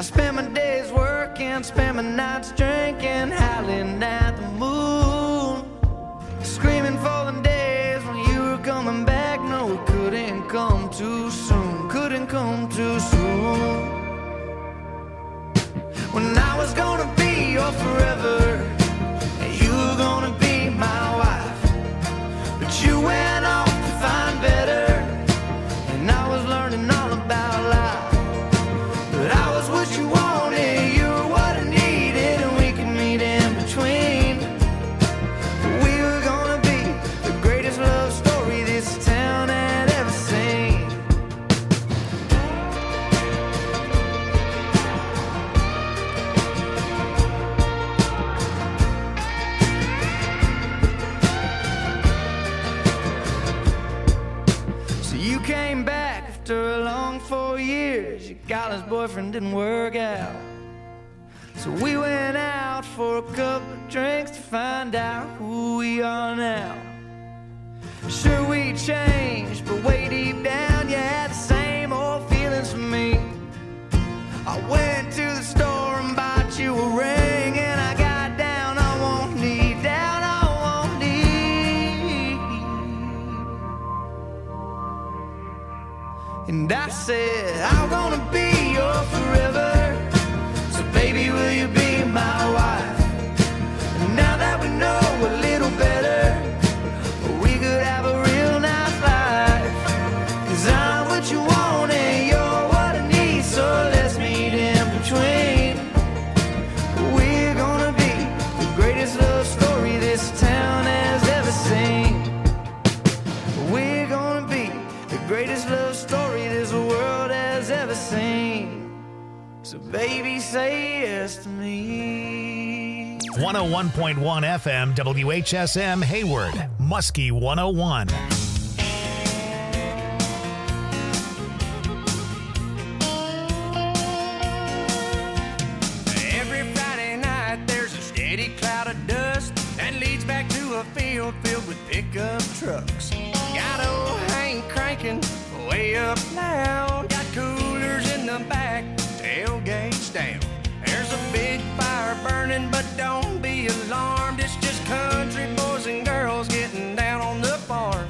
spent my days working, spent my nights drinking, howling at the moon, screaming for the days when you were coming back. No, it couldn't come too soon, couldn't come too soon. When I was gonna be your forever, and you were gonna be my wife, but you went off to find better, and I was learning all about life. But I was what you wanted, you were what I needed, and we could meet in between. We were gonna be the greatest love story this town had ever seen. So you came back after a long 4 years. Your college boyfriend didn't work out, so we went out for a couple of drinks to find out who we are now. Sure, we changed, but way deep down you had the same old feelings for me. I went to the store and bought you a ring, and I got down on one knee, down on one knee, and I said, I'm gonna be your forever, so baby, will you be my wife? And now that we know a little better, we could have a real nice life. 'Cause I'm what you want and you're what I need, so let's meet in between. We're gonna be the greatest love story this town has ever seen. We're gonna be the greatest love story this world has ever seen. So baby, say yes to me. 101.1 FM WHSM Hayward, Muskie 101. Every Friday night there's a steady cloud of dust that leads back to a field filled with pickup trucks. Got old Hank cranking way up loud. Got coolers in the back, tailgates down. There's a big fire burning, but don't be alarmed. It's just country boys and girls getting down on the farm.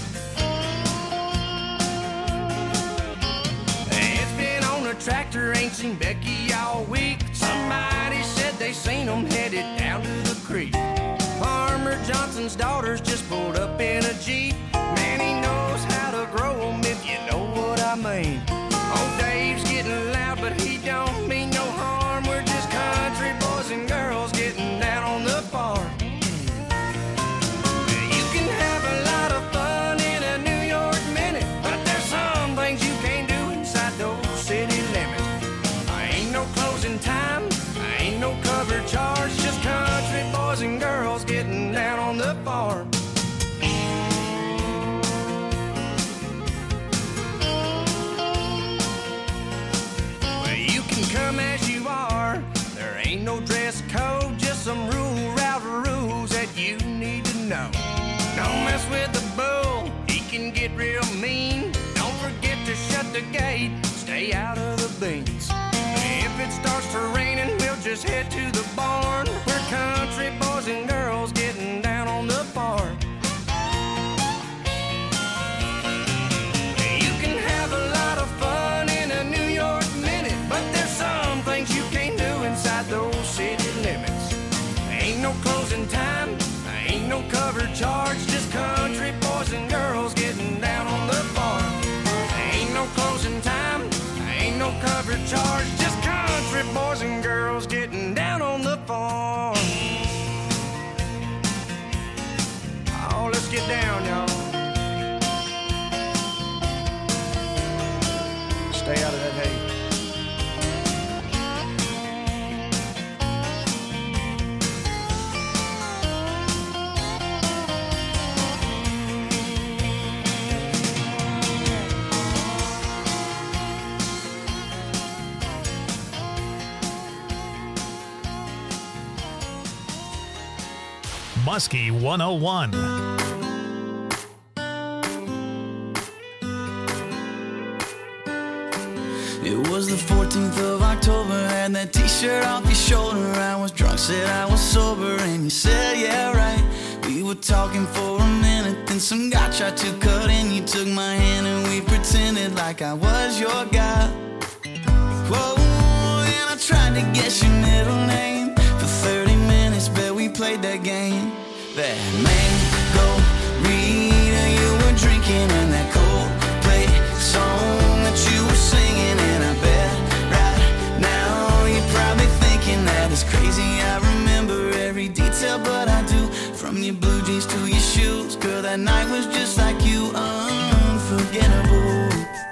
It's been on a tractor, ain't seen Becky all week. Somebody said they seen them headed down to the creek. Farmer Johnson's daughters just pulled up in a Jeep. Man, he knows how to grow them, if you know what I mean. Old Dave's getting loud, but he don't mean no harm. We're just country boys and girls getting down on the farm. You can have a lot of fun in a New York minute, but there's some things you can't do inside those city limits. Ain't no closing time, ain't no cover charge, just country boys and girls getting down on the farm. Come as you are, there ain't no dress code, just some route rules that you need to know. Don't mess with the bull, he can get real mean. Don't forget to shut the gate, stay out of the beans. If it starts to raining, we'll just head to the barn. We're country boys and girls getting down on the farm. You can have a lot of fun in a New York minute, but there's some things you can't do inside those city limits. Ain't no closing time, ain't no cover charge, just country boys and girls getting down on the farm. Ain't no closing time, ain't no cover charge, just country boys and girls getting down on the farm. Oh, let's get down, y'all. Stay out of that hay. Muskie 101. It was the 14th of October, had that t-shirt off your shoulder. I was drunk, said I was sober, and you said, yeah, right. We were talking for a minute, then some guy tried to cut in. You took my hand and we pretended like I was your guy. Whoa, and I tried to guess your middle name. For 30 minutes, bet we played that game. That Mango-Rita you were drinking, and that Coldplay song that you were singing. And I bet right now you're probably thinking that it's crazy I remember every detail, but I do. From your blue jeans to your shoes, girl, that night was just like you, unforgettable.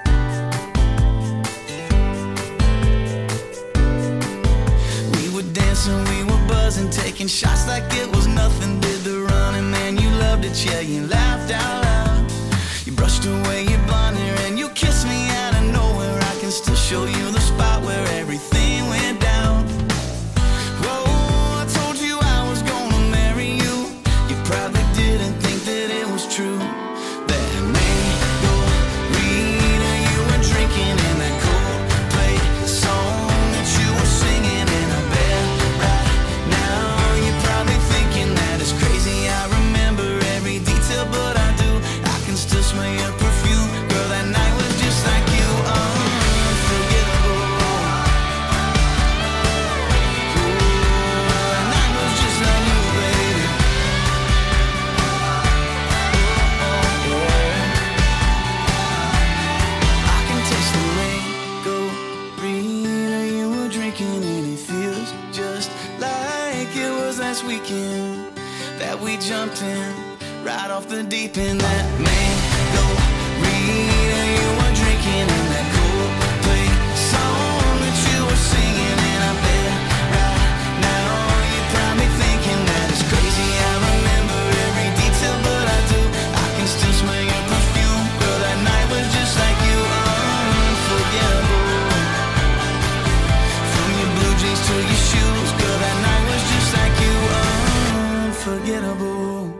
We were dancing, we were buzzing, taking shots like it was nothing. Did the running, man, you loved it, yeah, you laughed out loud. You brushed away your blonde hair and you kissed me out of nowhere. I can still show you the spot where everything went down. Whoa, I told you I was gonna marry you. You probably didn't think that it was true. That Mango-Rita you were drinking, and that Coldplay song that you were singing. And I bet right now you're probably thinking that it's crazy I remember every detail, but I do. I can still smell your perfume. Girl, that night was just like you, unforgettable. That night was just like you, baby. I can taste the Mango-Rita you were drinking, and it feels just like it was last weekend that we jumped in right off the deep end. That Mango-Rita you were drinking, and that Coldplay song that you were singing. And I bet right now you're probably thinking that it's crazy I remember every detail, but I do. I can still smell your perfume. Girl, that night was just like you, unforgettable. From your blue jeans to your shoes, girl, that night was just like you, unforgettable.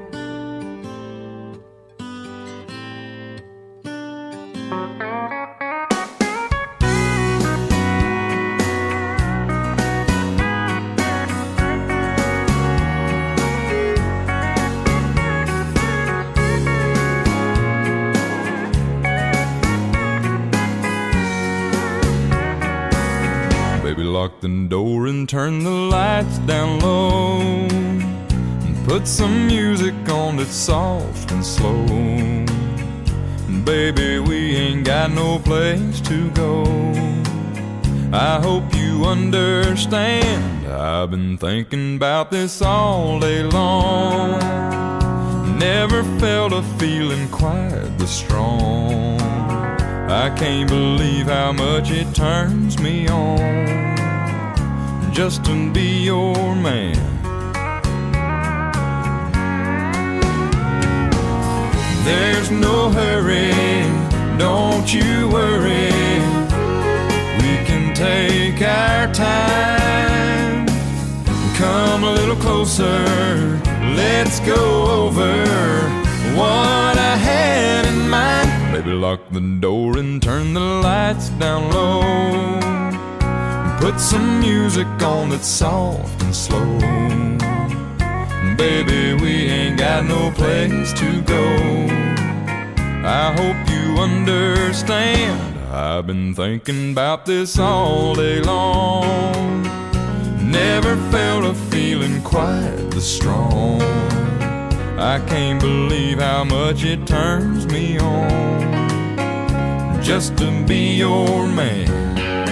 Baby, lock the door and turn the lights down low, and put some music on that's soft and slow. Baby, we ain't got no place to go. I hope you understand, I've been thinking about this all day long. Never felt a feeling quite this strong. I can't believe how much it turns me on just to be your man. There's no hurry, don't you worry. We can take our time. Come a little closer, let's go over what I had in mind. Baby, lock the door and turn the lights down low, and put some music on that's soft and slow. Baby, we ain't got no place to go. I hope you understand, I've been thinking about this all day long. Never felt a feeling quite this strong. I can't believe how much it turns me on just to be your man.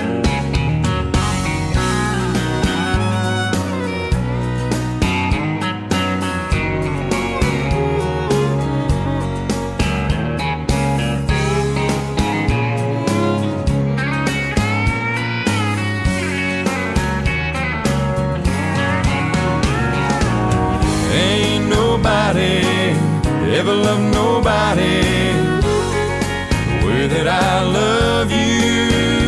Ever love nobody the way that I love you.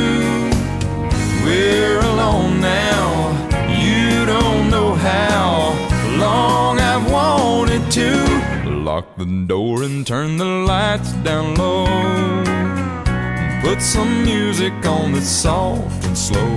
We're alone now, you don't know how long I've wanted to. Lock the door and turn the lights down low, and put some music on that's soft going slow.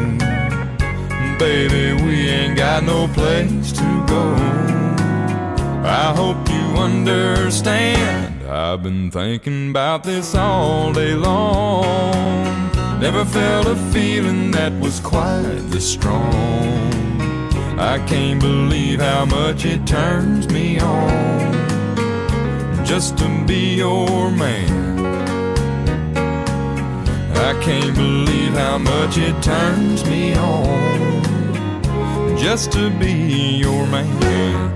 Baby, we ain't got no place to go. I hope you understand. I've been thinking about this all day long. Never felt a feeling that was quite this strong. I can't believe how much it turns me on just to be your man. I can't believe how much it turns me on just to be your man.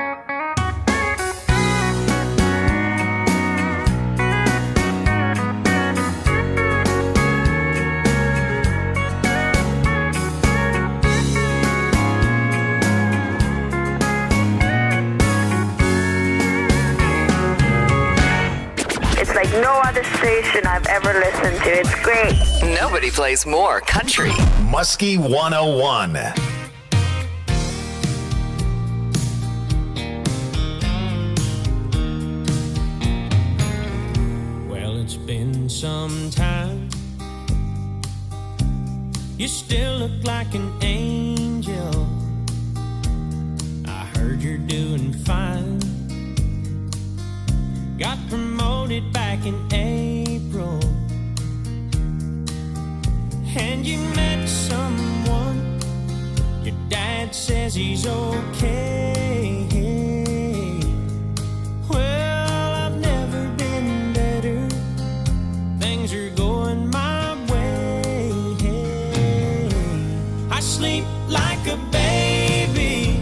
Like no other station I've ever listened to. It's great. Nobody plays more country. Muskie 101. Well, it's been some time. You still look like an angel. I heard you're doing fine. Got promoted back in April, and you met someone. Your dad says he's okay. Well, I've never been better. Things are going my way. I sleep like a baby.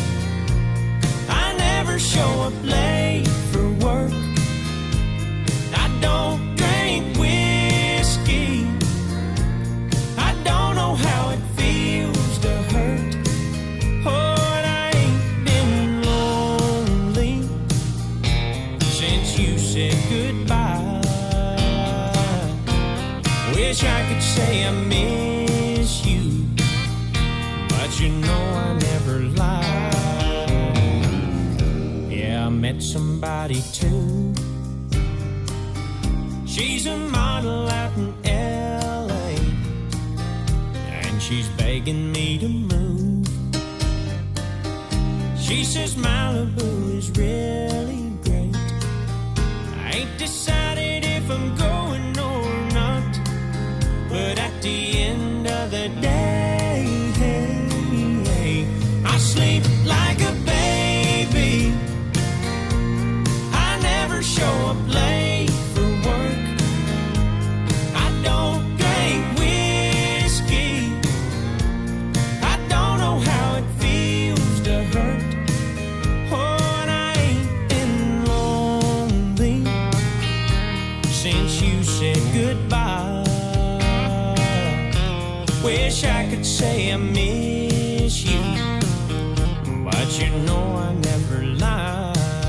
I never show up late for work. I don't drink whiskey. I don't know how it feels to hurt. Oh, and I ain't been lonely since you said goodbye. Wish I could say I miss you, but you know I never lie. Yeah, I met somebody too. She's a model out in L.A., and she's begging me to move. She says Malibu is really great. I ain't decided if I'm going or not, but at the end of the day, I sleep like a baby. I never show up late for work. I don't drink whiskey. I don't know how it feels to hurt. Oh, and I ain't been lonely since you said goodbye. Wish I could say I miss you, but you know I never lie.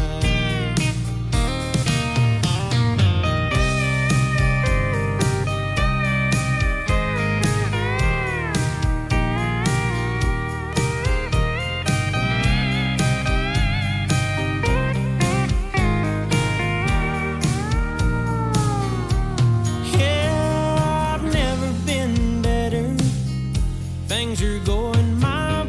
Things are going my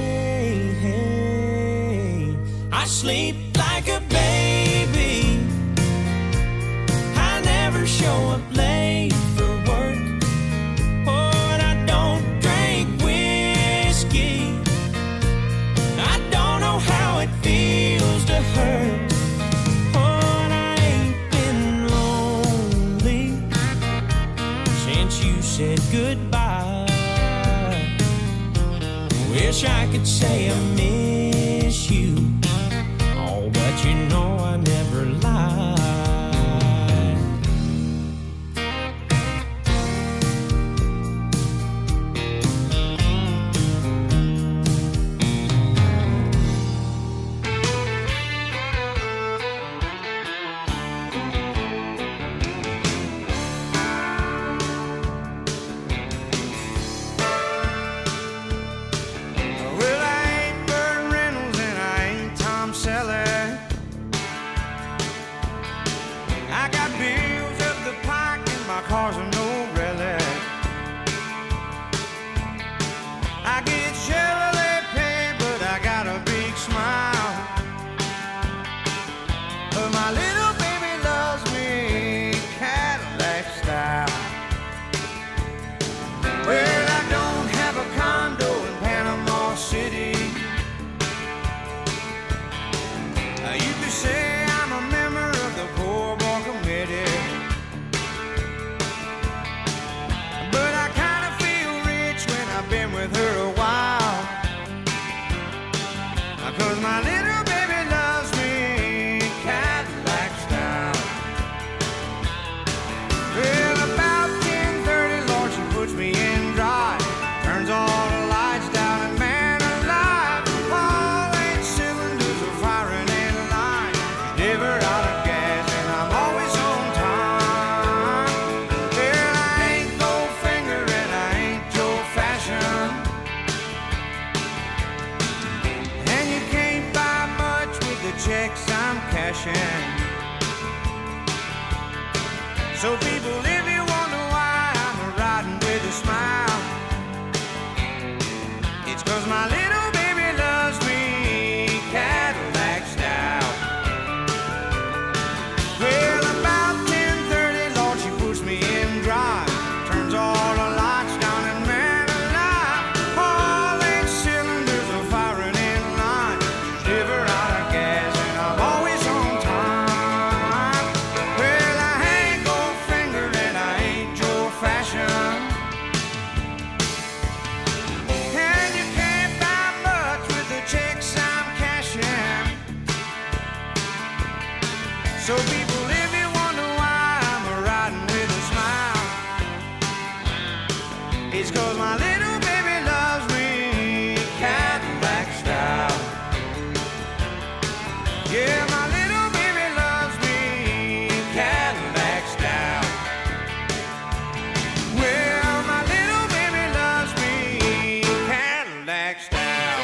way. I sleep like a baby. I never show up late for work. Oh, and I don't drink whiskey. I don't know how it feels to hurt. Oh, and I ain't been lonely since you said goodbye. Wish I could say I miss you, oh, but you know I never lie. been with her a while. 'Cause my little baby loves me Cadillac style. Well, about 10:30, Lord, she puts me in drive. Turns all the lights down and man alive, all 8 cylinders are firing in line. Never out of gas and I'm always on time. Well, I ain't Goldfinger and I ain't Joe Fashion, and you can't buy much with the checks I'm cashing. So people, if you wonder why I'm riding with a smile, it's 'cause my little baby loves me Cadillac style. Well, about 10:30, Lord, she puts me in drive. Turns all the lights down and man alive, all 8 cylinders are firing in line. Never out of gas and I'm always on time. Well, I ain't Goldfinger and I ain't Joe Fashion, and you can't buy much with the checks I'm cashing. So people, if you wonder why I'm riding with a smile, it's 'cause my little baby loves me Cadillac style. Yeah, my little baby loves me Cadillac style. Well, my little baby loves me Cadillac style.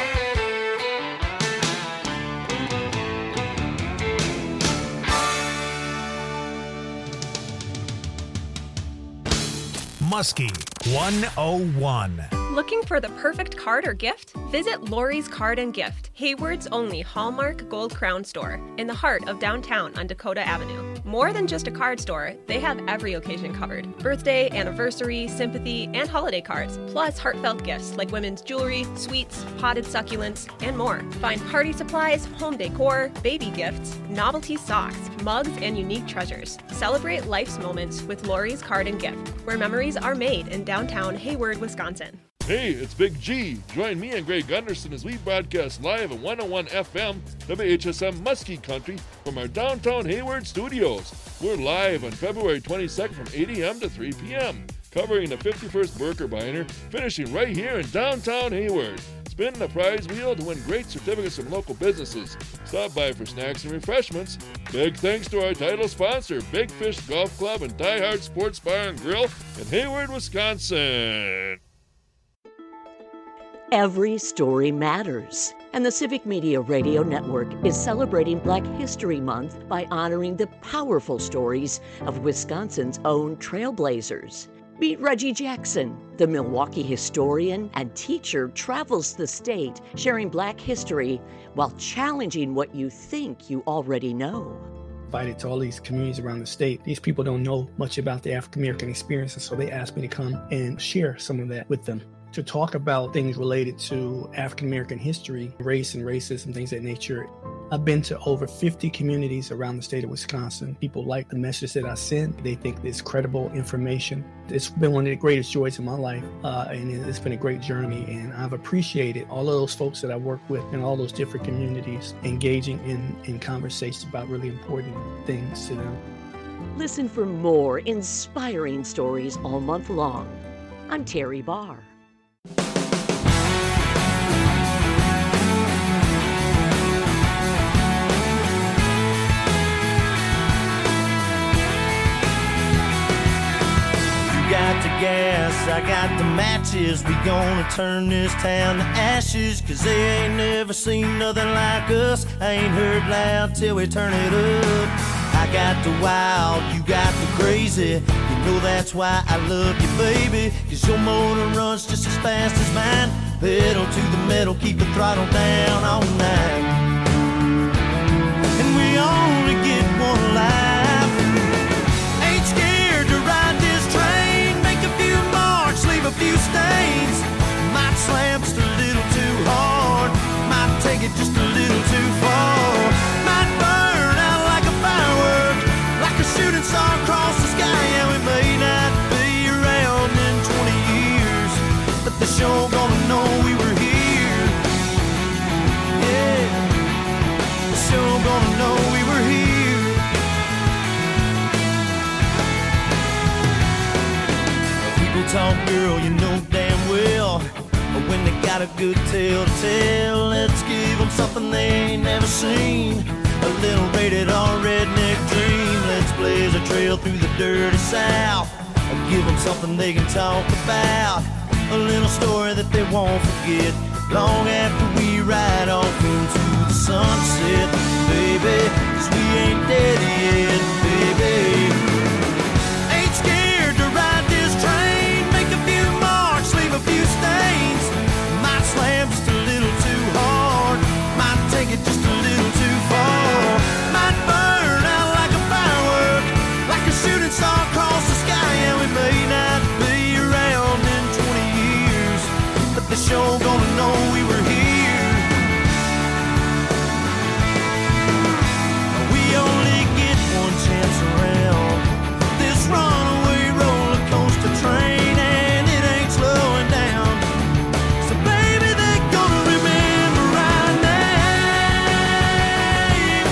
Muskie 101. Looking for the perfect card or gift? Visit Lori's Card and Gift, Hayward's only Hallmark Gold Crown store in the heart of downtown on Dakota Avenue. More than just a card store, they have every occasion covered. Birthday, anniversary, sympathy, and holiday cards, plus heartfelt gifts like women's jewelry, sweets, potted succulents, and more. Find party supplies, home decor, baby gifts, novelty socks, mugs, and unique treasures. Celebrate life's moments with Lori's Card and Gift, where memories are made in downtown Hayward, Wisconsin. Hey, it's Big G. Join me and Greg Gunderson as we broadcast live at 101 FM, WHSM Muskie Country from our downtown Hayward studios. We're live on February 22nd from 8 a.m. to 3 p.m., covering the 51st Birkebeiner, finishing right here in downtown Hayward. Spin the prize wheel to win great certificates from local businesses. Stop by for snacks and refreshments. Big thanks to our title sponsor, Big Fish Golf Club and Die Hard Sports Bar and Grill in Hayward, Wisconsin. Every story matters, and the Civic Media Radio Network is celebrating Black History Month by honoring the powerful stories of Wisconsin's own trailblazers. Meet Reggie Jackson, the Milwaukee historian and teacher, travels the state sharing Black history while challenging what you think you already know. Invited to all these communities around the state. These people don't know much about the African American experience, and so they asked me to come and share some of that with them, to talk about things related to African American history, race and racism, things of that nature. I've been to over 50 communities around the state of Wisconsin. People like the message that I send. They think it's credible information. It's been one of the greatest joys in my life, and it's been a great journey. And I've appreciated all of those folks that I work with in all those different communities, engaging in conversations about really important things to them. Listen for more inspiring stories all month long. I'm Terry Barr. Got the gas, I got the matches. We gonna turn this town to ashes, 'cause they ain't never seen nothing like us. I ain't heard loud till we turn it up. I got the wild, you got the crazy. You know that's why I love you, baby, 'cause your motor runs just as fast as mine. Pedal to the metal, keep the throttle down all night. And we only get one life. Ain't scared to ride this train. Make a few marks, leave a few stains. Might slam just a little too hard. Might take it just a little too far. Might burn out like a firework, like a shooting star across the sky. And we may not be around in 20 years, but the sure gonna know we were here. Yeah, they're sure gonna know we were here. People talk, girl, you know damn well, but when they got a good tale to tell, let's give them something they ain't never seen. A little rated R redneck dream. Let's blaze a trail through the dirty South. Give them something they can talk about. A little story that they won't forget long after we ride off into the sunset. Baby, 'cause we ain't dead yet, baby. Ain't scared to ride this train. Make a few marks, leave a few stains. Might slam just a little too hard. Might take it just a little too far. Might burn out like a firework, like a shooting star across the sky. And we may not be around in 20 years, but they're sure gonna know we were here. We only get one chance around this runaway roller coaster train, and it ain't slowing down. So baby, they're gonna remember our name.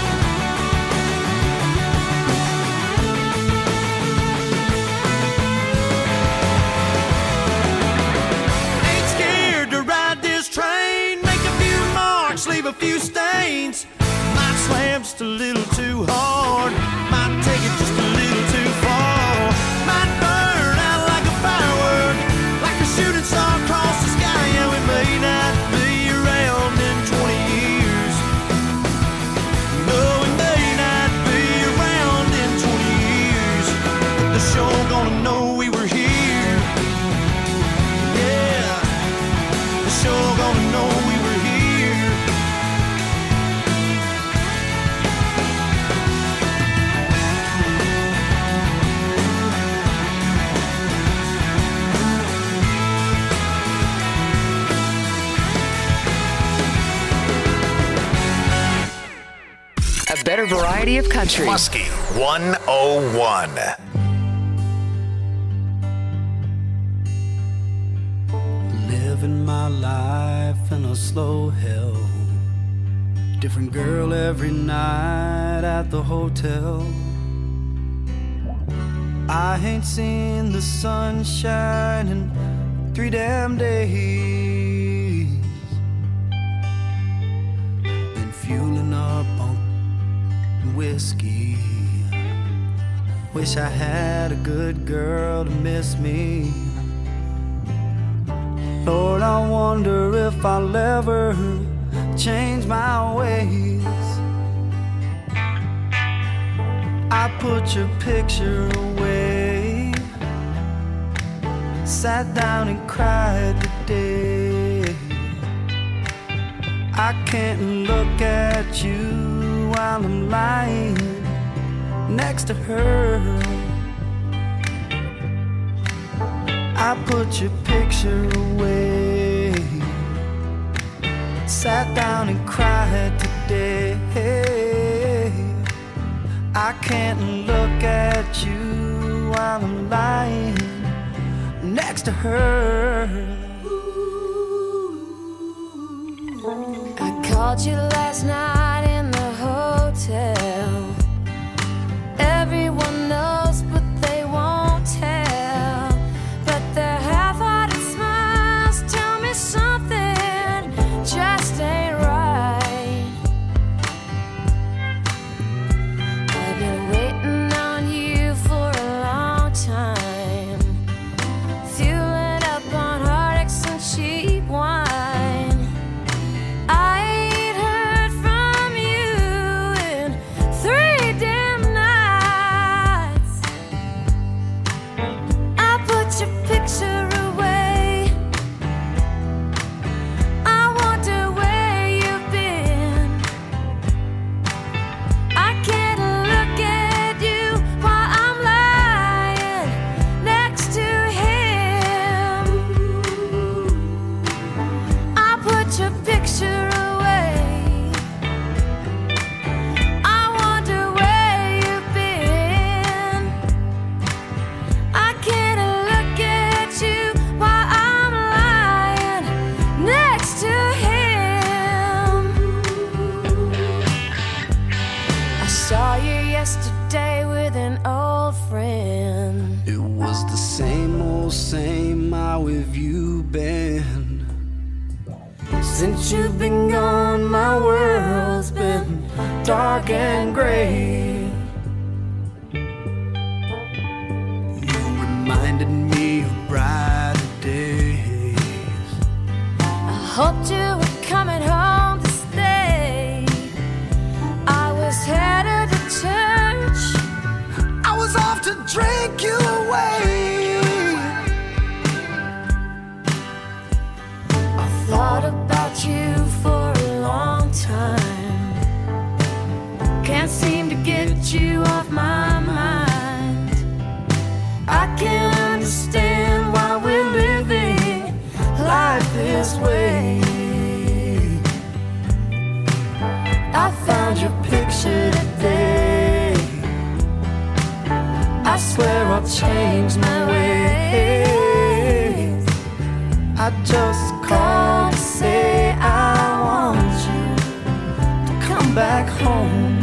Ain't scared to ride this train. Make a few marks, leave a few stains. Might slam just a little too hard. Might take it just a little too far. Might burn out like a firework, like a shooting star across the sky. And we may not be around in 20 years. No, we may not be around in 20 years, but they're sure gonna know we were here. Yeah, they're sure gonna know we were here. A better variety of country. Muskie 101. Living my life in a slow hell. Different girl every night at the hotel. I ain't seen the sunshine in 3 damn days. Been fueling up on whiskey. Wish I had a good girl to miss me. Lord, I wonder if I'll ever change my ways. I put your picture away, sat down and cried today. I can't look at you while I'm lying next to her. I put your picture away, sat down and cried today. I can't look at you while I'm lying next to her. I called you last night in the hotel. Everyone knows, but they won't tell. But their half-hearted smiles tell me something just ain't right. I've been waiting on you for a long time, fueling up on heartaches and cheap wine. I ain't heard from you been? Since you've been gone, my world's been dark and gray. You reminded me of brighter days. I hoped you were coming home to stay. I was headed to church. I was off to drink you away. I thought about you for a long time. Can't seem to get you off my mind. I can't understand why we're living life this way. I found your picture today. I swear I'll change my ways. I just called to say I want you to come back home.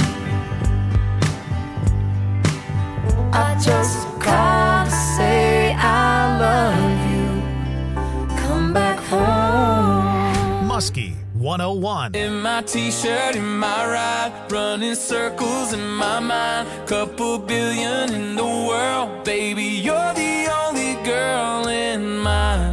I just called to say I love you. Come back home. Muskie 101. In my t-shirt, in my ride, running circles in my mind. Couple billion in the world, baby, you're the only girl in mine.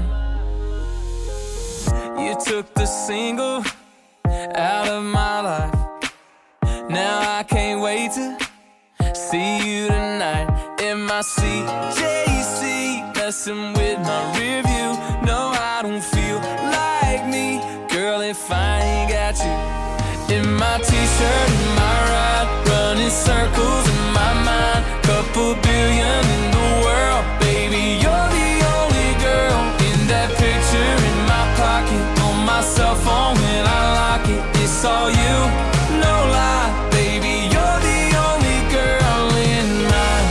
You took the single out of my life. Now I can't wait to see you tonight. In my CJC, messing with my rear view. No, I don't feel like me, girl, if I ain't got you. In my t-shirt, in my ride, running circles in my mind. Couple billion in the world, baby, you're the only girl. In that picture in my pocket, on my cell phone when I lock it, it's all you, no lie, baby, you're the only girl in mine.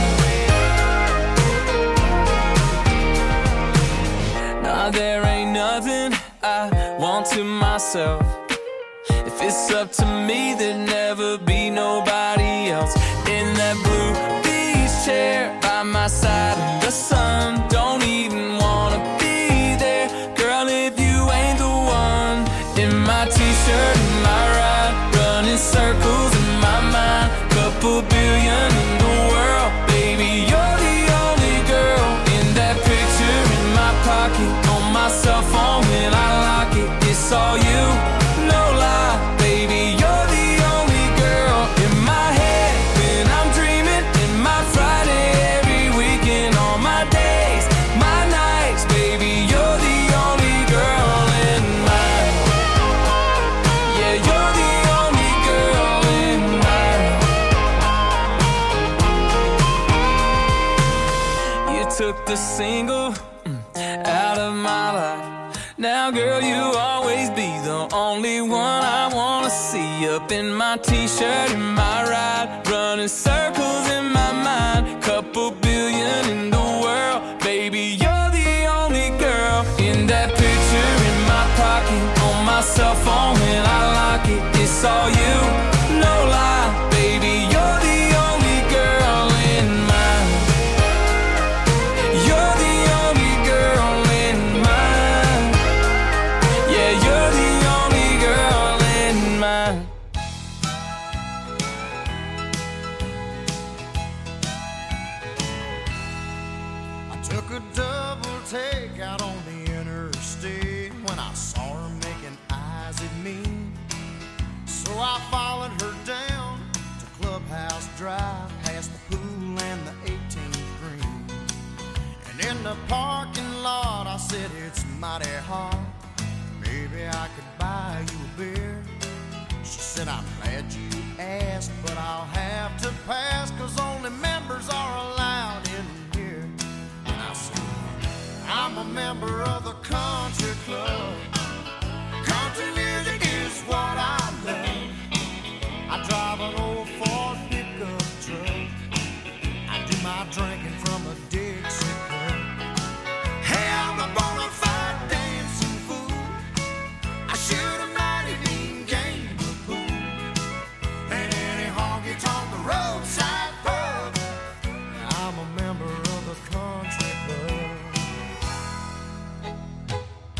Nah, there ain't nothing I want to myself. If it's up to me, there'd never be nobody else. In that blue beach chair by my side in the sun, don't even wanna be there, girl, if you ain't the one. In my t-shirt, in my ride, running circles in my mind. Couple billion in the world, baby, you're the only girl. In that picture in my pocket, on my cell phone when I lock it, it's all you, no lie, baby, you're the only girl. In my head when I'm dreaming, in my Friday every weekend, all my days, my nights, baby, you're the only girl in mine. Yeah, you're the only girl in mine. You took the single out of my life. Now, girl, you always be the only one I wanna see. Up in my t-shirt, in my ride, running circles in my mind. Couple billion in the world, baby, you're the only girl. In that picture in my pocket, on my cell phone when I lock it, it's all you, no lie, baby, you're the only girl in mine. You're the only girl in mine. Yeah, you're the only girl in mine. I took a double take out on the interstate when I saw her making eyes at me. So I followed her down to Clubhouse Drive, past the pool and the 18th green. And in the parking lot I said, it's mighty hot, maybe I could buy you a beer. She said, I'm glad you asked, but I'll have to pass, 'cause only members are allowed in here. And I said, I'm a member of the country club. Country music is what I love. I drive an old Ford pickup truck. I do my drinking from a Dixie cup. Hey, I'm a bona fide dancing fool. I shoot a mighty mean game of pool. And any honky-tonk roadside pub, I'm a member of the country club.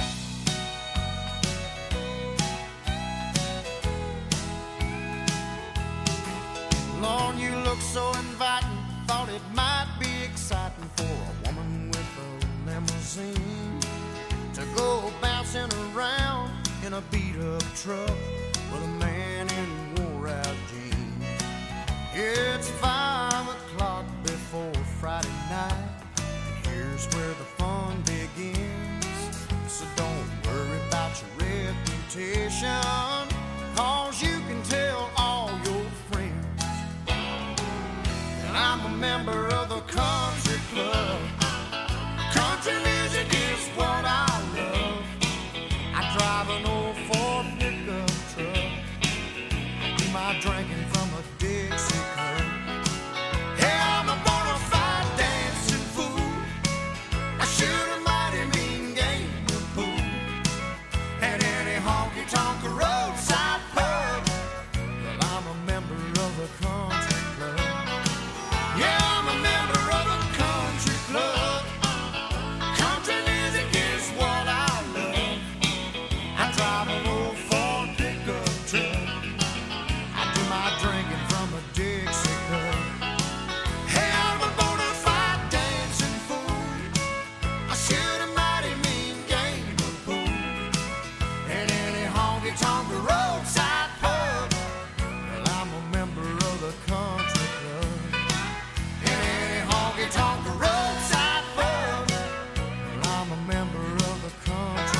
seem to go bouncing around in a beat-up truck with a man in wore-out jeans. It's 5 o'clock before Friday night, and here's where the fun begins. So don't worry about your reputation, 'cause you can tell all your friends. And I'm a member of the country club. Country music is what I love. I drive an old Ford pickup truck. I do my drinking from a Dixie cup. Hey, I'm a bona fide dancing fool. I shoot a mighty mean game of pool at any honky-tonk roadside pub. Well, I'm a member of the country club. Yeah, I'm a member of the country club. Country music is what I love. I drive an old Ford pickup truck. I do my drinking from a Dixie cup. Hey, I'm a bona fide dancing fool. I shoot a mighty mean game of pool at any honky-tonk roadside pub. Well, I'm a member of the country club. At any honky-tonk roadside pub. Well, I'm a member of the country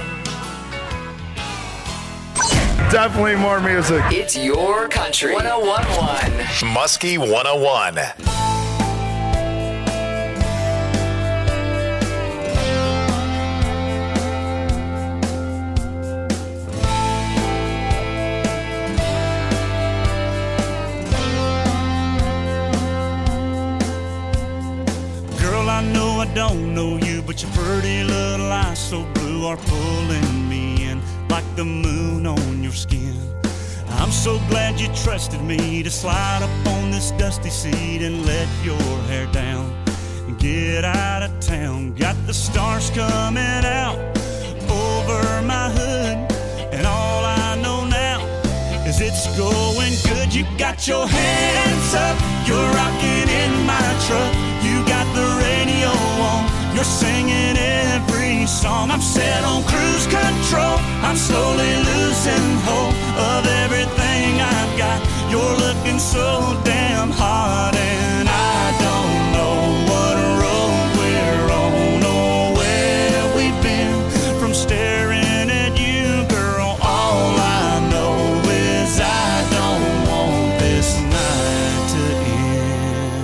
club. Definitely more music. It's your country. 1011. Muskie 101. Girl, I know I don't know you, but your pretty little eyes so blue are pulling me in like the moon on your skin. I'm so glad you trusted me to slide up on this dusty seat and let your hair down and get out of town. Got the stars coming out over my hood, and all I know now is it's going good. You got your hands up, you're rocking in my truck. You got the radio on, you're singing every song. I'm set on cruise control, I'm slowly losing hope of everything I've got. You're looking so damn hot, and I don't know what road we're on or where we've been. From staring at you, girl, all I know is I don't want this night to end.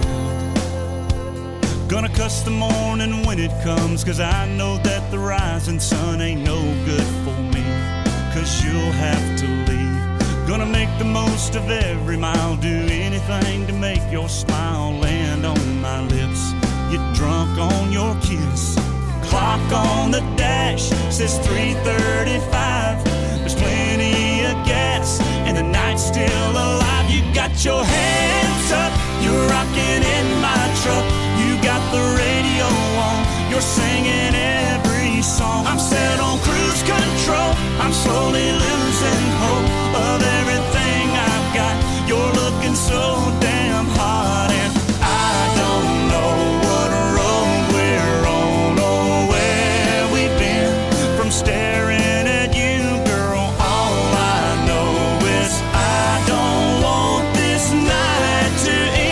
Gonna cuss the morning when it comes, 'cause I know that the rising sun ain't no good for me, 'cause you'll have to leave. Gonna make the most of every mile, do anything to make your smile land on my lips. Get drunk on your kiss. Clock on the dash says 3:35. There's plenty of gas and the night's still alive. You got your hands up, you're rocking in my truck. You got the radio on, you're singing every song. I'm set on cruise control, I'm slowly losing hope of everything I've got. You're looking so damn hot, and I don't know what road we're on or where we've been. From staring at you, girl, all I know is I don't want this night to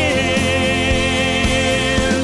end.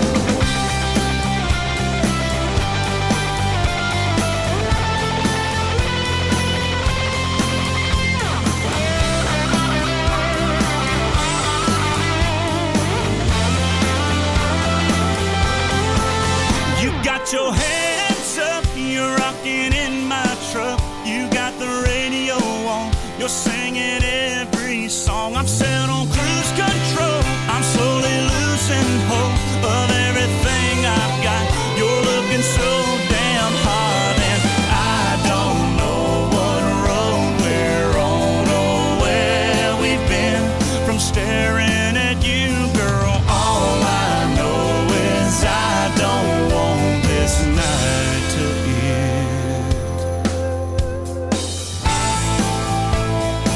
You got your hands up, you're rocking in my truck. You got the radio on, you're singing every song. I'm set on cruise control, I'm slowly losing hope of everything I've got. You're looking so damn hot, and I don't know what road we're on or where we've been. From staring at you, girl, all I know is I don't want this night to end.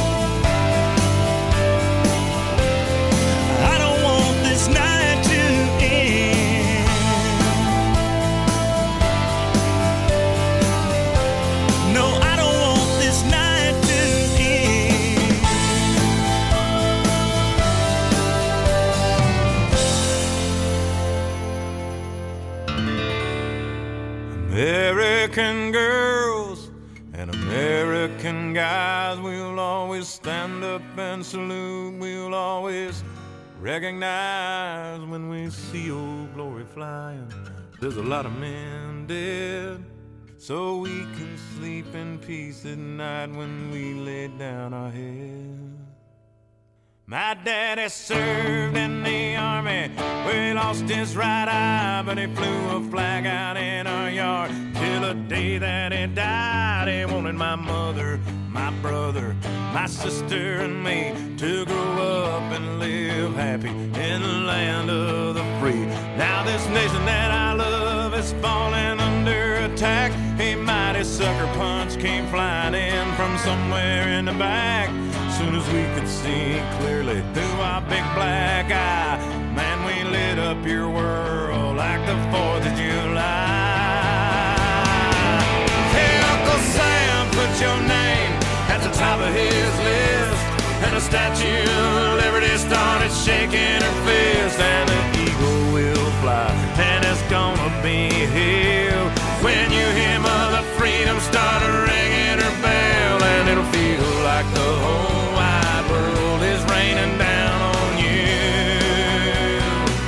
girls and American guys. We'll always stand up and salute. We'll always recognize when we see Old Glory flying. There's a lot of men dead, so we can sleep in peace at night when we lay down our head. My daddy served in the army, where he lost his right eye, but he flew a flag out in our yard till the day that he died. He wanted my mother, my brother, my sister, and me to grow up and live happy in the land of the free. Now this nation that I love is falling under attack. A mighty sucker punch came flying in from somewhere in the back. Soon as we could see clearly through our big black eye, man, we lit up your world like the 4th of July. Hey, Uncle Sam, put your name at the top of his list, and the Statue of Liberty started shaking her fist, and the eagle will fly, and it's gonna be here when you hear Mother Freedom start ringing her bell, and it'll feel like the whole wide world is raining down on you.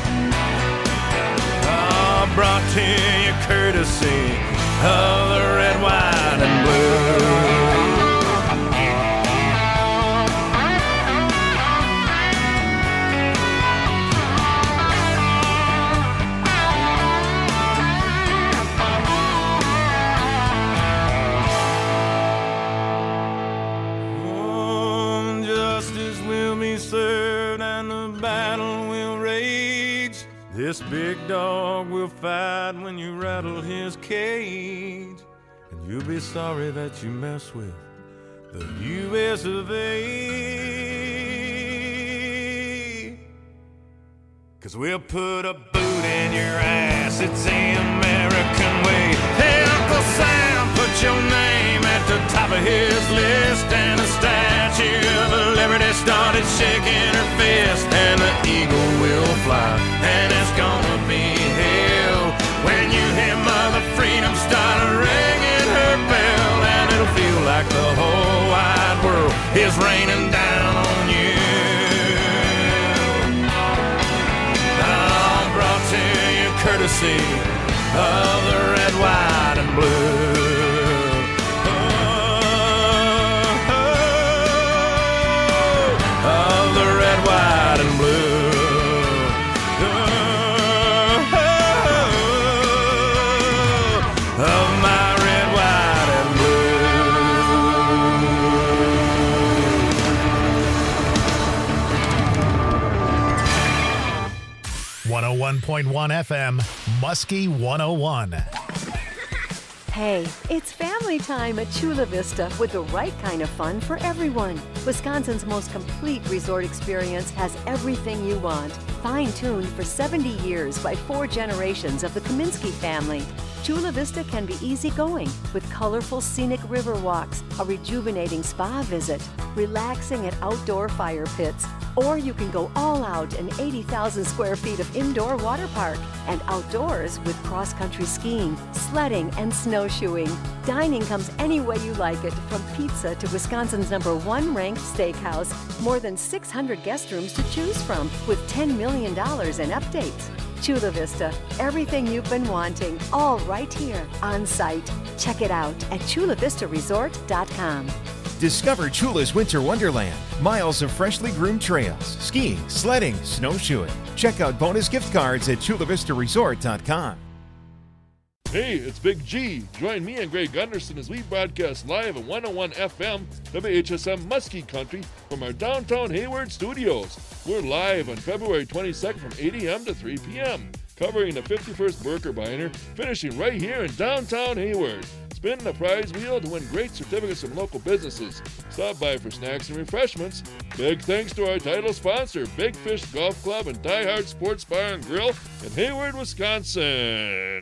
Oh, brought to you courtesy of the red, white, and blue. Served and the battle will rage. This big dog will fight when you rattle his cage, and you'll be sorry that you mess with the U.S. of A. 'Cause we'll put a boot in your ass, it's the American way. Hey, Uncle Sam, put your name at the top of his list, and the Statue of Liberty started shaking her fist, and the eagle will fly, and it's gonna be hell when you hear Mother Freedom start ringing her bell, and it'll feel like the whole wide world is raining down on you. Oh, brought to you courtesy of the red, white, and blue. White and blue. Of my red, white, and blue. 101.1 FM, Muskie 101. Hey, it's family time at Chula Vista with the right kind of fun for everyone. Wisconsin's most complete resort experience has everything you want. Fine-tuned for 70 years by 4 generations of the Kaminsky family. Chula Vista can be easygoing with colorful scenic river walks, a rejuvenating spa visit, relaxing at outdoor fire pits, or you can go all out in 80,000 square feet of indoor water park and outdoors with cross-country skiing, sledding, and snowshoeing. Dining comes any way you like it, from pizza to Wisconsin's #1 ranked steakhouse. More than 600 guest rooms to choose from with $10 million in updates. Chula Vista, everything you've been wanting, all right here on site. Check it out at chulavistaresort.com. Discover Chula's Winter Wonderland. Miles of freshly groomed trails, skiing, sledding, snowshoeing. Check out bonus gift cards at chulavistaresort.com. Hey, it's Big G. Join me and Greg Gunderson as we broadcast live at 101 FM, WHSM Muskie Country from our downtown Hayward studios. We're live on February 22nd from 8 a.m. to 3 p.m., covering the 51st Burkerbiner, finishing right here in downtown Hayward. Spin the prize wheel to win great certificates from local businesses. Stop by for snacks and refreshments. Big thanks to our title sponsor, Big Fish Golf Club and Die Hard Sports Bar and Grill in Hayward, Wisconsin.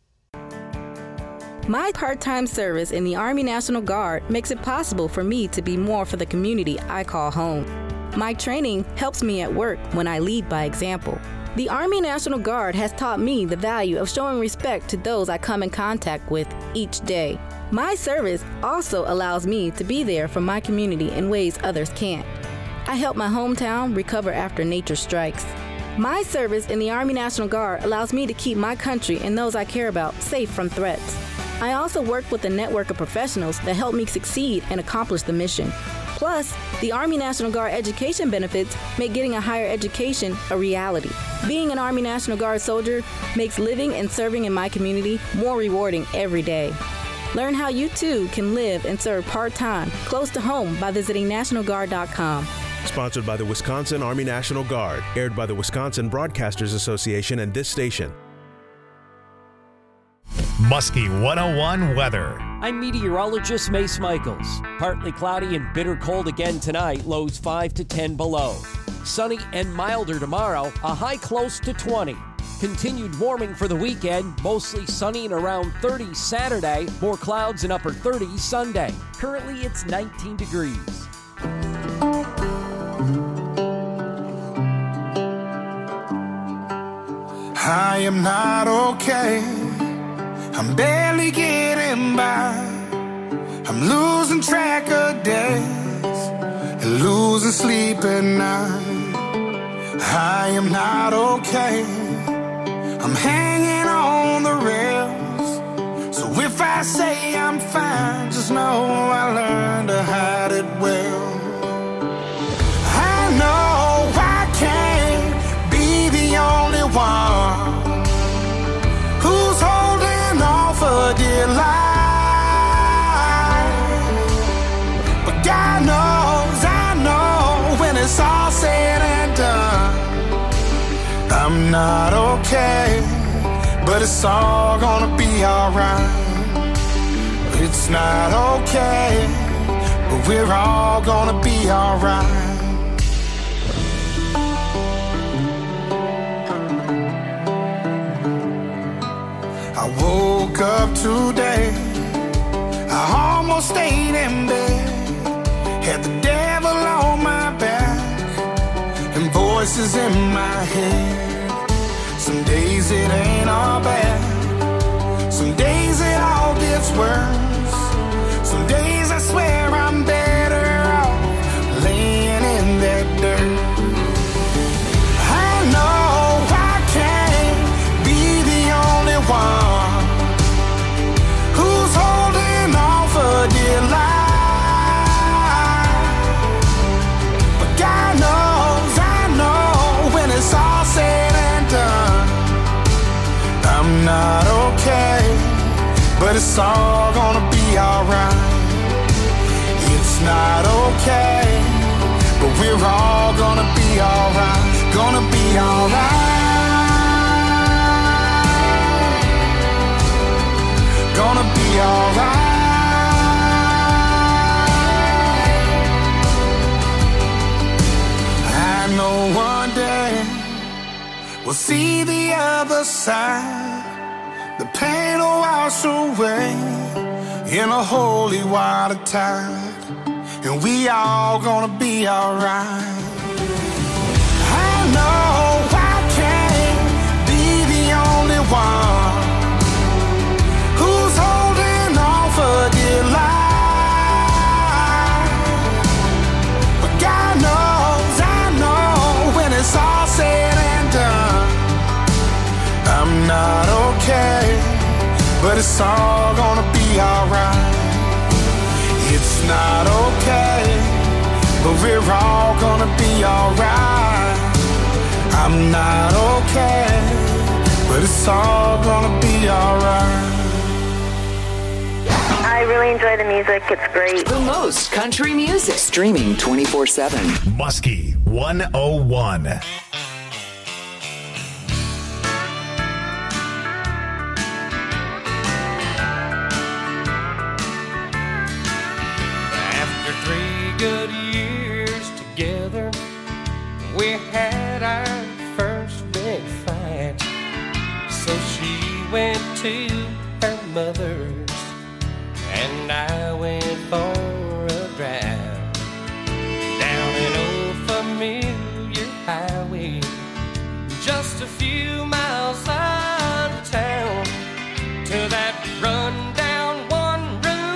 My part-time service in the Army National Guard makes it possible for me to be more for the community I call home. My training helps me at work when I lead by example. The Army National Guard has taught me the value of showing respect to those I come in contact with each day. My service also allows me to be there for my community in ways others can't. I help my hometown recover after nature strikes. My service in the Army National Guard allows me to keep my country and those I care about safe from threats. I also work with a network of professionals that help me succeed and accomplish the mission. Plus, the Army National Guard education benefits make getting a higher education a reality. Being an Army National Guard soldier makes living and serving in my community more rewarding every day. Learn how you too can live and serve part-time, close to home by visiting NationalGuard.com. Sponsored by the Wisconsin Army National Guard. Aired by the Wisconsin Broadcasters Association and this station. Muskie 101 weather. I'm meteorologist Mace Michaels. Partly cloudy and bitter cold again tonight, lows 5 to 10 below. Sunny and milder tomorrow, a high close to 20. Continued warming for the weekend, mostly sunny and around 30 Saturday, more clouds and upper 30s Sunday. Currently it's 19 degrees. I am not okay. I'm barely getting by. I'm losing track of days and losing sleep at night. I am not okay. I'm hanging on the rails. So if I say I'm fine, just know I learned to hide it well. I know I can't be the only one who's holding on for dear life. But God knows, I know, when it's all said and done, I'm not okay, but it's all gonna be alright. It's not okay, but we're all gonna be alright. I woke up today, I almost stayed in bed, had the devil on my back and voices in my head. Some days it ain't all bad, some days it all gets worse. Some days I swear I'm better off laying in that dirt. I know I can't be the only one who's holding on for dear life. But God knows, I know, when it's all said and done, I'm not okay, but it's all gonna be alright. It's not okay, but we're all gonna be alright. Gonna be alright. Gonna be alright. I know one day we'll see the other side. The pain will wash away in a holy water tide, and we all gonna be alright. I know I can't be the only one who's holding on for dear life. But God knows, I know, when it's all said and done, I'm not okay, but it's all gonna be alright. It's not okay, but we're all gonna be alright. I'm not okay, but it's all gonna be alright. I really enjoy the music. It's great. The most country music. Streaming 24/7. Muskie 101. Good years together, we had our first big fight. So she went to her mother's and I went for a drive down an old familiar highway, just a few miles out of town, to that rundown one-room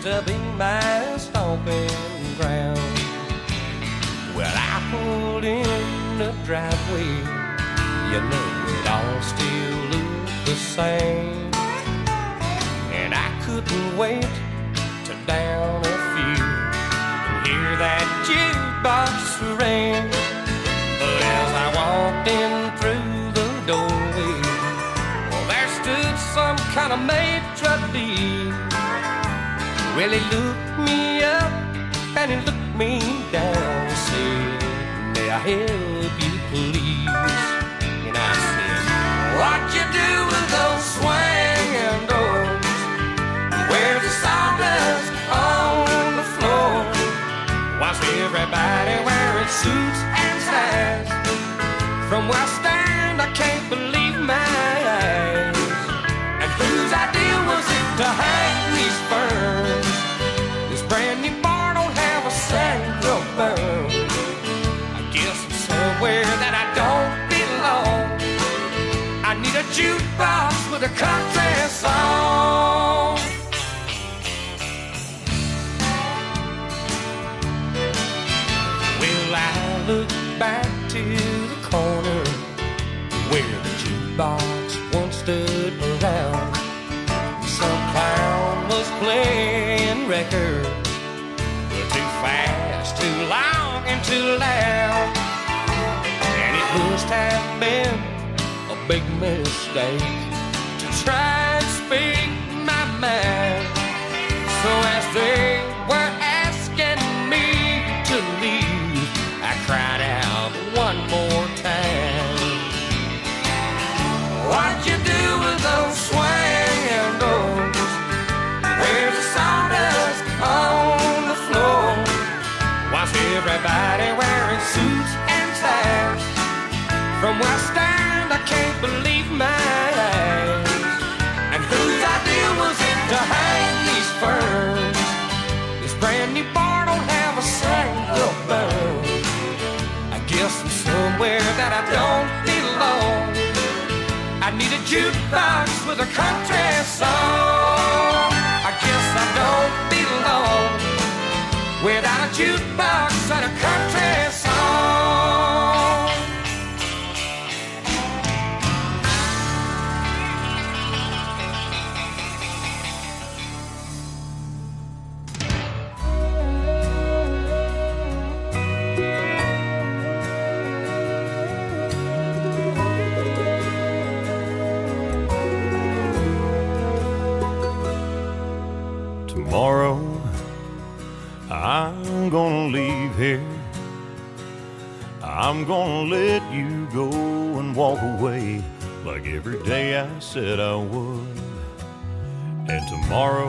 to be my stomping ground. Well, I pulled in the driveway, you know it all still looked the same, and I couldn't wait to down a few and hear that jukebox ring. But as I walked in through the doorway, well, there stood some kind of maitre d'. Well, he looked me up and he looked me down and said, "May I help you, please?" And I said, "What you do with those swinging doors? Where's the sawdust on the floor? Why's everybody wearing suits and ties? From where I stand, I can't believe my eyes. And whose idea was it to hang these ferns? This brand new bar don't have a single burn. I guess I'm somewhere that I don't belong. I need a jukebox with a country song." Well, I look back to the corner where the jukebox once stood around. Some clown was playing records, too fast, too long, and too loud. And it must have been a big mistake to try and speak my mind. So as they were asking me to leave, I cried out one more time, "What'd you do with those swinging doors? Where's the sawdust on the floor? Why's everybody wearing suits and ties? From where I stand, I can't believe my eyes. And whose idea was it to hang these ferns? This brand new bar don't have a single burn. I guess I'm somewhere that I don't belong. I need a jukebox with a country song. I guess I don't belong without a jukebox and a country song." Tomorrow, I'm gonna leave here. I'm gonna let you go and walk away like every day I said I would. And tomorrow,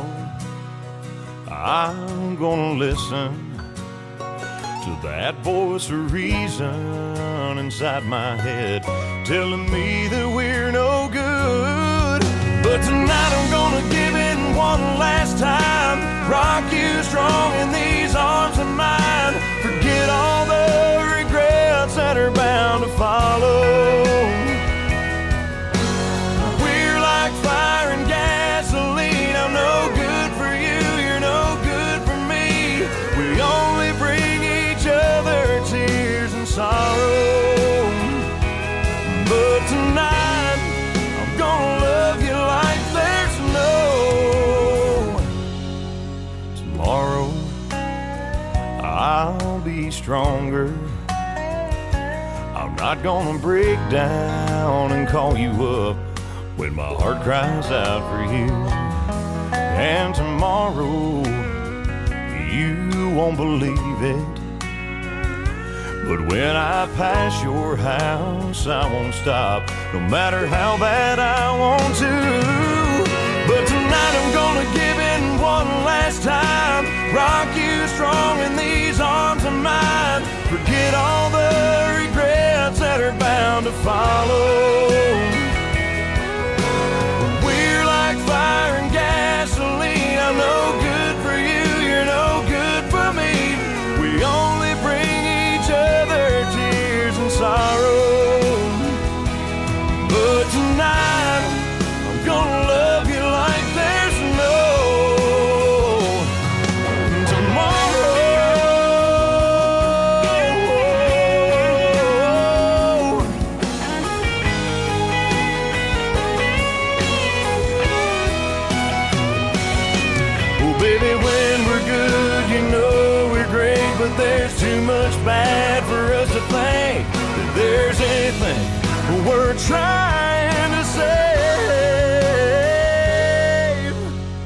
I'm gonna listen to that voice of reason inside my head telling me that we're no good. But tonight I'm gonna give in one last time, rock you strong in these arms of mine. Forget all the regrets that are bound to follow. We're like fire and gasoline. I'm no good for you, you're no good for me. We only bring each other tears and sorrow. But tonight I'm gonna love you like there's no tomorrow. I'll be stronger. I'm not gonna break down and call you up when my heart cries out for you. And tomorrow, you won't believe it, but when I pass your house, I won't stop, no matter how bad I want to. But tonight I'm gonna give in one last time, rock you strong in these arms of mine. Forget all the regrets that are bound to follow. We're like fire and gasoline. I'm no good for you, you're no good for me. We only bring each other tears and sorrow. But tonight I'm gonna love you like there's no but there's too much bad for us to think that there's anything worth trying to save.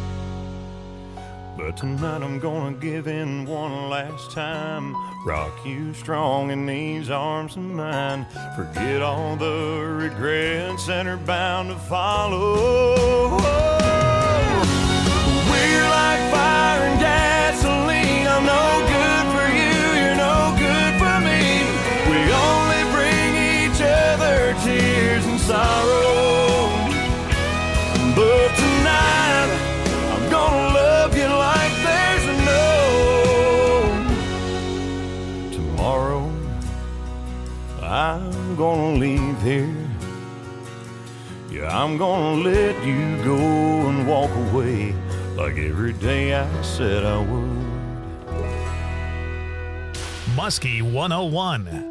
But tonight I'm gonna give in one last time, rock you strong in these arms of mine, forget all the regrets that are bound to follow. We're like fire and gasoline, I'm no good for you, you're no good for me. We only bring each other tears and sorrow. But tonight I'm gonna love you like there's no tomorrow. I'm gonna leave here. Yeah, I'm gonna let you go and walk away like every day I said I would. Muskie 101.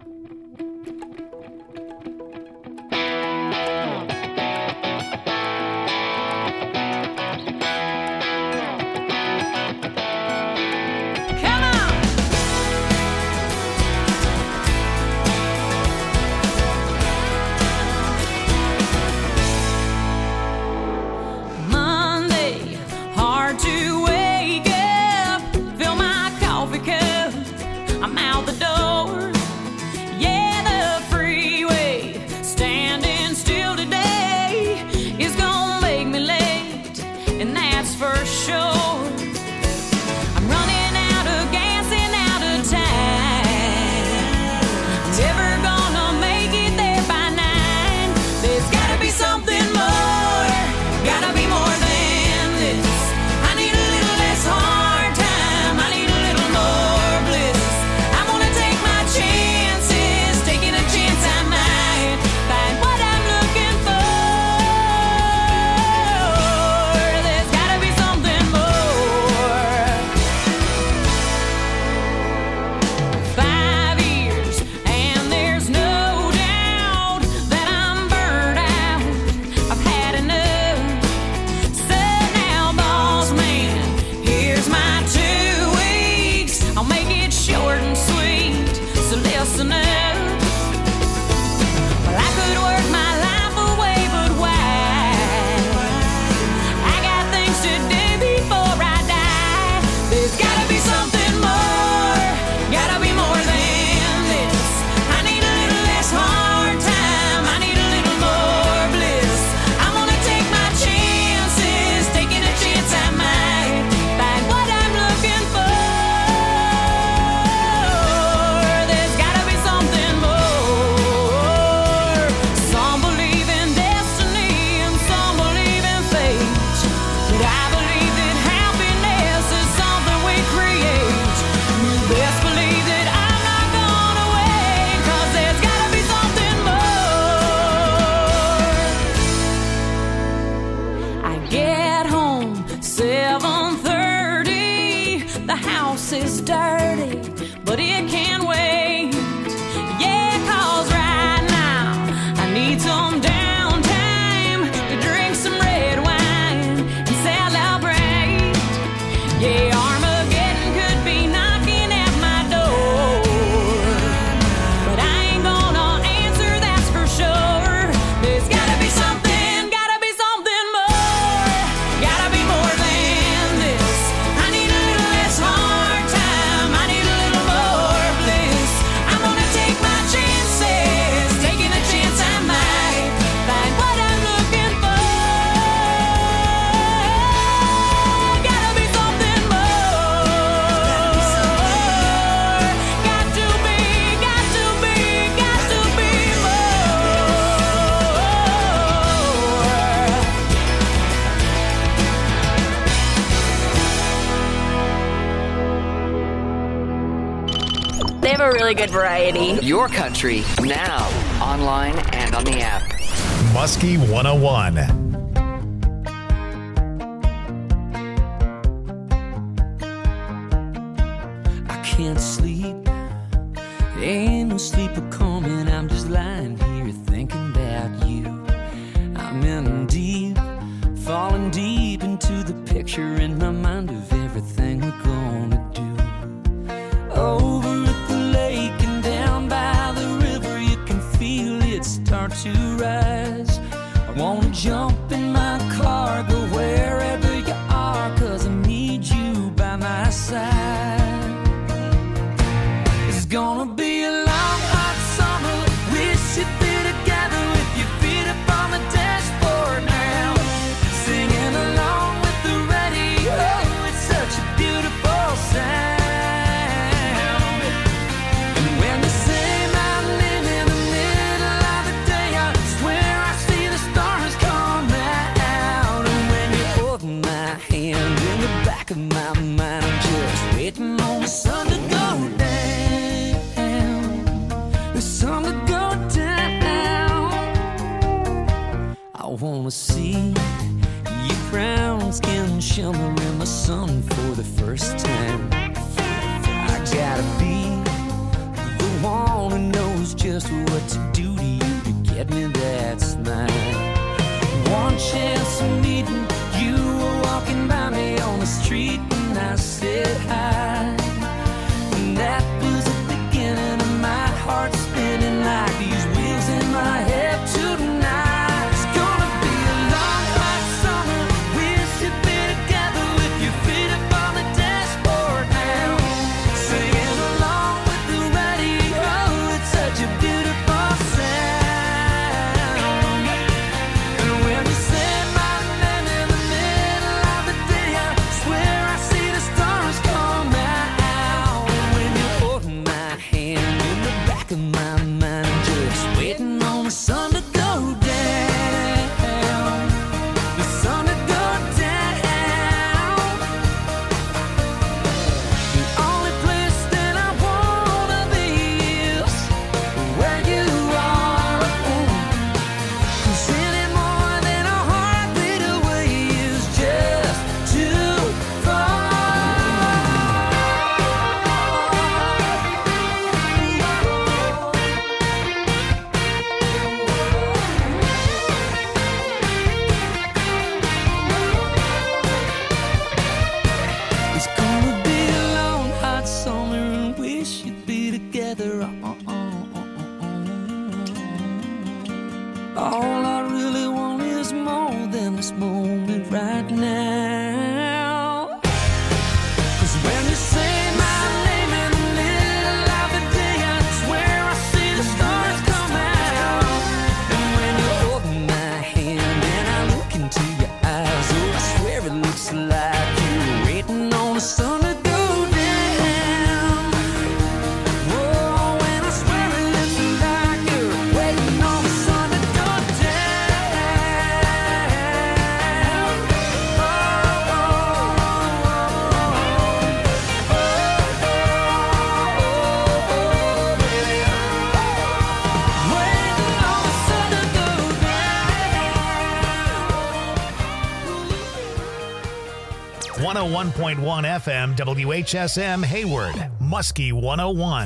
have a really good variety. Your country, now, online and on the app. Muskie 101. Can't sleep, ain't no sleeper coming. I'm just lying here thinking about you. I'm in deep, falling deep into the picture in my mind of everything we're gonna do. Oh, hand in the back of my mind. I'm just waiting on the sun to go down. The sun to go down. I wanna see your brown skin shimmer in the sun for the first time. I gotta be the one who knows just what to do to you to get me that smile. One chance of meeting you were walking by me on the street and I said hi. And that was the beginning of my heart spinning like these wheels in my head tonight. It's gonna be a long hot summer. We should be together with your feet up on the dashboard now, singing along with the radio. It's such a beautiful sound. And when you say my name in the middle of the day, I swear I see the stars come out. And when you hold my hand in the back of my mind, I'm just waiting on the sun to go down. The sun to go down. The only place that I wanna be is where you are. 'Cause any more than a heartbeat away is just too far. It's gonna be a long hot summer and we should be together. All I really want is more than this moment right now. 'Cause when you say my name in the middle of the day, I swear I see the stars come out. And when you hold my hand and I look into your eyes, oh, I swear it looks like you're waiting on the sun to go down. Oh, and I swear it looks like you're waiting on the sun to go down. Waiting on the sun to go down. 101.1 FM WHSM Hayward, Muskie 101.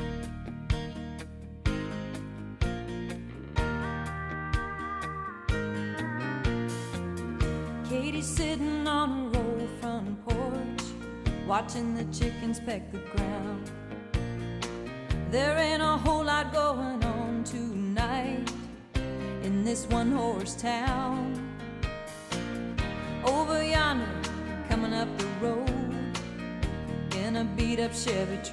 Katie's sitting on a roll front porch, watching the chickens peck the ground. There ain't a whole lot going on tonight in this one-horse town. Over yonder, coming up the road in a beat-up Chevy truck.